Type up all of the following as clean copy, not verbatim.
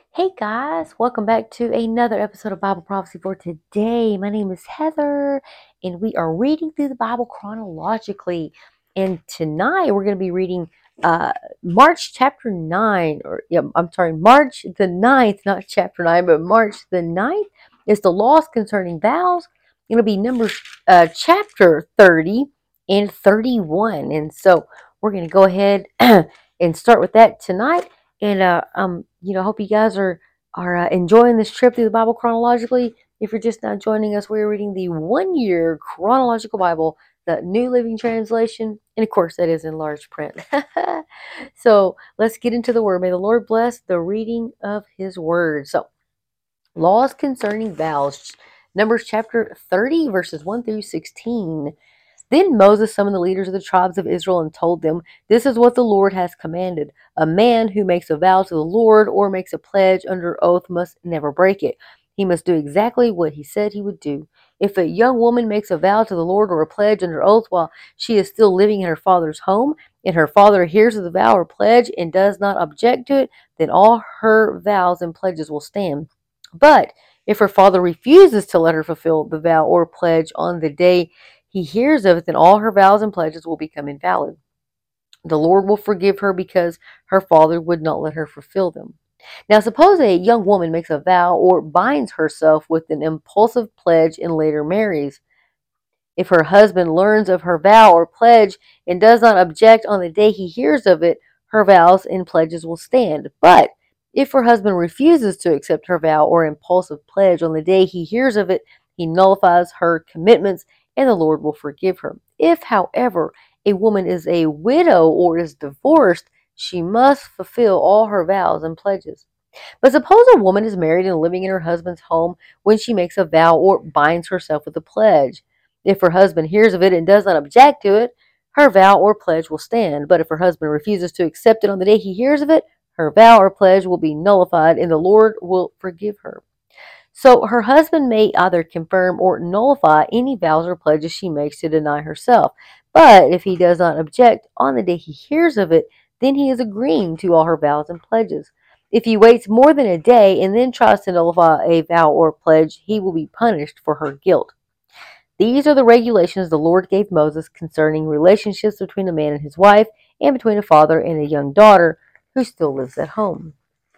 Hey guys, welcome back to another episode of Bible Prophecy for today. My name is Heather, and we are reading through the Bible chronologically. And tonight we're going to be reading uh, March chapter 9, March the 9th, not chapter 9, but March the 9th is the laws concerning vows. It'll be Numbers chapter 30 and 31. And so we're going to go ahead and start with that tonight. And hope you guys are enjoying this trip through the Bible chronologically. If you're just now joining us, we're reading the 1 year chronological Bible, the New Living Translation, and of course, that is in large print. So let's get into the Word. May the Lord bless the reading of His Word. So, laws concerning vows, Numbers chapter 30, verses 1 through 16. Then Moses summoned the leaders of the tribes of Israel and told them, "This is what the Lord has commanded. A man who makes a vow to the Lord or makes a pledge under oath must never break it. He must do exactly what he said he would do. If a young woman makes a vow to the Lord or a pledge under oath while she is still living in her father's home, and her father hears of the vow or pledge and does not object to it, then all her vows and pledges will stand. But if her father refuses to let her fulfill the vow or pledge on the day he hears of it, then all her vows and pledges will become invalid. The Lord will forgive her because her father would not let her fulfill them." Now, suppose a young woman makes a vow or binds herself with an impulsive pledge and later marries. If her husband learns of her vow or pledge and does not object on the day he hears of it, her vows and pledges will stand. But if her husband refuses to accept her vow or impulsive pledge on the day he hears of it, he nullifies her commitments and the Lord will forgive her. If, however, a woman is a widow or is divorced, she must fulfill all her vows and pledges. But suppose a woman is married and living in her husband's home when she makes a vow or binds herself with a pledge. If her husband hears of it and does not object to it, her vow or pledge will stand. But if her husband refuses to accept it on the day he hears of it, her vow or pledge will be nullified and the Lord will forgive her. So her husband may either confirm or nullify any vows or pledges she makes to deny herself. But if he does not object on the day he hears of it, then he is agreeing to all her vows and pledges. If he waits more than a day and then tries to nullify a vow or pledge, he will be punished for her guilt. These are the regulations the Lord gave Moses concerning relationships between a man and his wife, and between a father and a young daughter who still lives at home.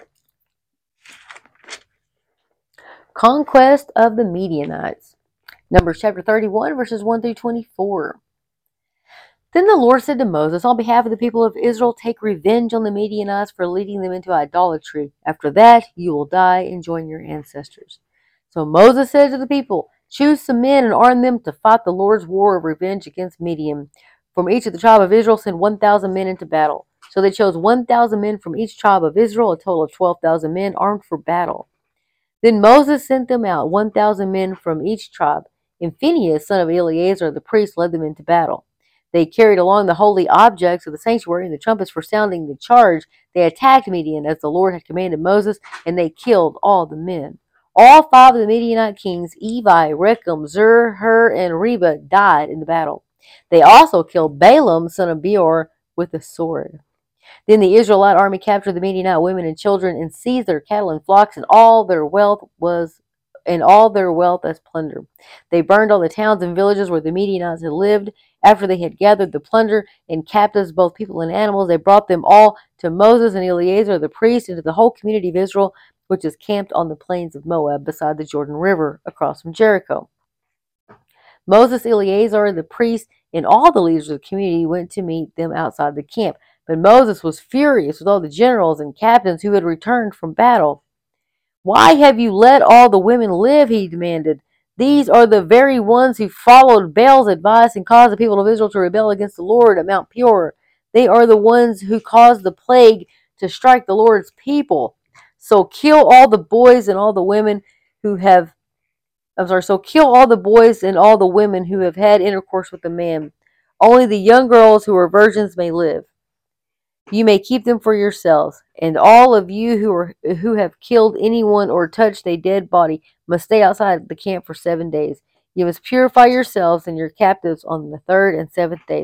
Conquest of the Midianites. Numbers chapter 31, verses 1 through 24. Then the Lord said to Moses, "On behalf of the people of Israel, take revenge on the Midianites for leading them into idolatry. After that, you will die and join your ancestors." So Moses said to the people, "Choose some men and arm them to fight the Lord's war of revenge against Midian. From each of the tribe of Israel, send 1,000 men into battle." So they chose 1,000 men from each tribe of Israel, a total of 12,000 men armed for battle. Then Moses sent them out, 1,000 men from each tribe, and Phinehas, son of Eleazar the priest, led them into battle. They carried along the holy objects of the sanctuary and the trumpets for sounding the charge. They attacked Midian as the Lord had commanded Moses, and they killed all the men. All five of the Midianite kings, Evi, Rechem, Zur, Hur, and Reba, died in the battle. They also killed Balaam, son of Beor, with a sword. Then the Israelite army captured the Midianite women and children and seized their cattle and flocks and all their wealth as plunder. They burned all the towns and villages where the Midianites had lived. After they had gathered the plunder and captives, both people and animals, they brought them all to Moses and Eleazar the priest and to the whole community of Israel, which is camped on the plains of Moab beside the Jordan River across from Jericho. Moses, Eleazar the priest, and all the leaders of the community went to meet them outside the camp. But Moses was furious with all the generals and captains who had returned from battle. "Why have you let all the women live?" he demanded. "These are the very ones who followed Baal's advice and caused the people of Israel to rebel against the Lord at Mount Peor. They are the ones who caused the plague to strike the Lord's people. So kill all the boys and all the women who have so kill all the boys and all the women who have had intercourse with a man. Only the young girls who are virgins may live. You may keep them for yourselves, and all of you who have killed anyone or touched a dead body must stay outside the camp for 7 days. You must purify yourselves and your captives on the third and seventh days.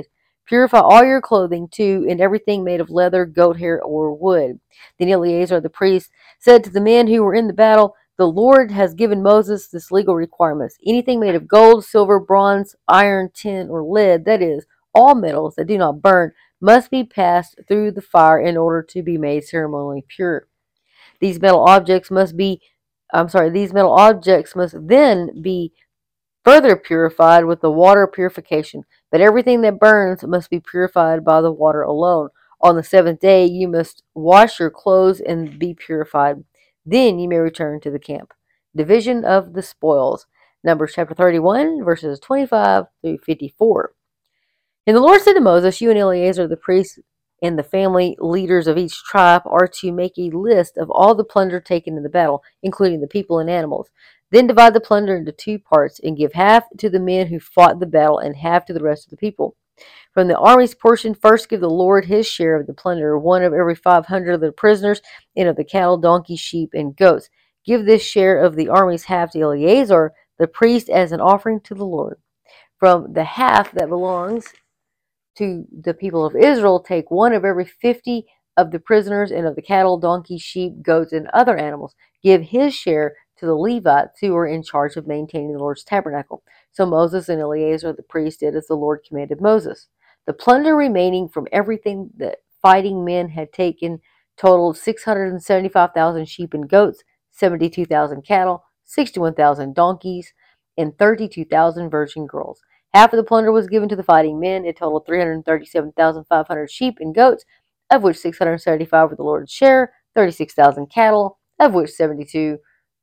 Purify all your clothing too, and everything made of leather, goat hair, or wood. Then Eleazar the priest said to the men who were in the battle, the Lord has given Moses this legal requirement. Anything made of gold, silver, bronze, iron, tin, or lead, that is, all metals that do not burn, must be passed through the fire in order to be made ceremonially pure. These metal objects must be, these metal objects must then be further purified with the water of purification. But everything that burns must be purified by the water alone. On the seventh day you must wash your clothes and be purified. Then you may return to the camp. Division of the spoils. Numbers chapter 31, verses 25 through 54. And the Lord said to Moses, you and Eleazar the priest and the family leaders of each tribe are to make a list of all the plunder taken in the battle, including the people and animals. Then divide the plunder into two parts and give half to the men who fought the battle and half to the rest of the people. From the army's portion, first give the Lord his share of the plunder, one of every 500 of the prisoners, and of the cattle, donkeys, sheep, and goats. Give this share of the army's half to Eleazar, the priest, as an offering to the Lord. From the half that belongs to the people of Israel, take one of every 50 of the prisoners and of the cattle, donkeys, sheep, goats, and other animals. Give his share to the Levites who were in charge of maintaining the Lord's tabernacle. So Moses and Eleazar the priest did as the Lord commanded Moses. The plunder remaining from everything that fighting men had taken totaled 675,000 sheep and goats, 72,000 cattle, 61,000 donkeys, and 32,000 virgin girls. Half of the plunder was given to the fighting men. It totaled 337,500 sheep and goats, of which 675 were the Lord's share, 36,000 cattle, of which 72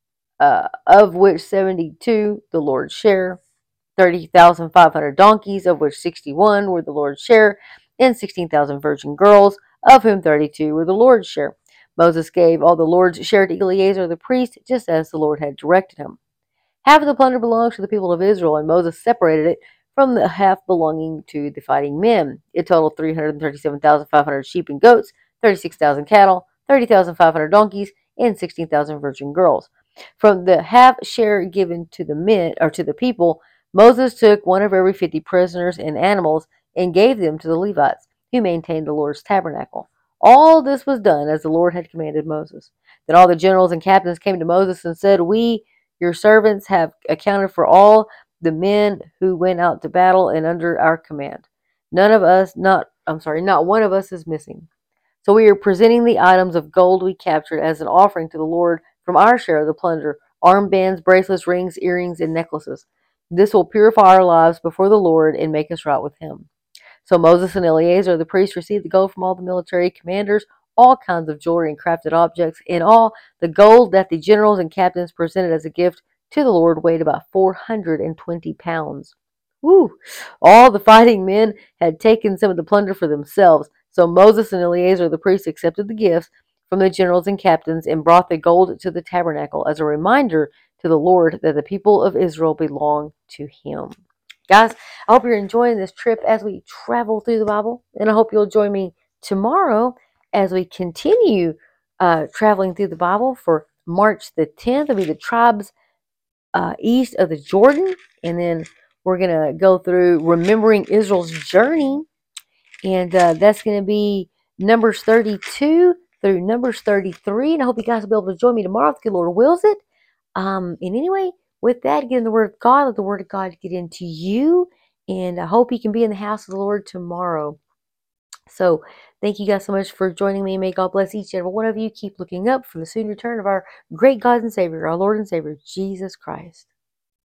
the Lord's share, 30,500 donkeys, of which 61 were the Lord's share, and 16,000 virgin girls, of whom 32 were the Lord's share. Moses gave all the Lord's share to Eleazar the priest, just as the Lord had directed him. Half of the plunder belongs to the people of Israel, and Moses separated it from the half belonging to the fighting men. It totaled 337,500 sheep and goats, 36,000 cattle, 30,500 donkeys, and 16,000 virgin girls. From the half share given to the men or to the people, Moses took one of every 50 prisoners and animals and gave them to the Levites, who maintained the Lord's tabernacle. All this was done as the Lord had commanded Moses. Then all the generals and captains came to Moses and said, We, your servants, have accounted for all the men who went out to battle and under our command. Not one of us is missing. So we are presenting the items of gold we captured as an offering to the Lord from our share of the plunder: armbands, bracelets, rings, earrings, and necklaces. This will purify our lives before the Lord and make us right with him. So Moses and Eleazar the priest received the gold from all the military commanders, all kinds of jewelry and crafted objects. In all, the gold that the generals and captains presented as a gift to the Lord weighed about 420 pounds. Woo! All the fighting men had taken some of the plunder for themselves. So Moses and Eleazar the priest accepted the gifts from the generals and captains and brought the gold to the tabernacle as a reminder to the Lord that the people of Israel belong to him. Guys, I hope you're enjoying this trip as we travel through the Bible, and I hope you'll join me tomorrow as we continue traveling through the Bible for March the 10th. It'll be the tribes east of the Jordan, and then we're going to go through remembering Israel's journey, and that's going to be Numbers 32 through Numbers 33, and I hope you guys will be able to join me tomorrow if the Lord wills it. And anyway, with that, get in the Word of God. Let the Word of God get into you. And I hope you can be in the house of the Lord tomorrow. So thank you guys so much for joining me. May God bless each and every one of you. Keep looking up for the soon return of our great God and Savior, our Lord and Savior, Jesus Christ.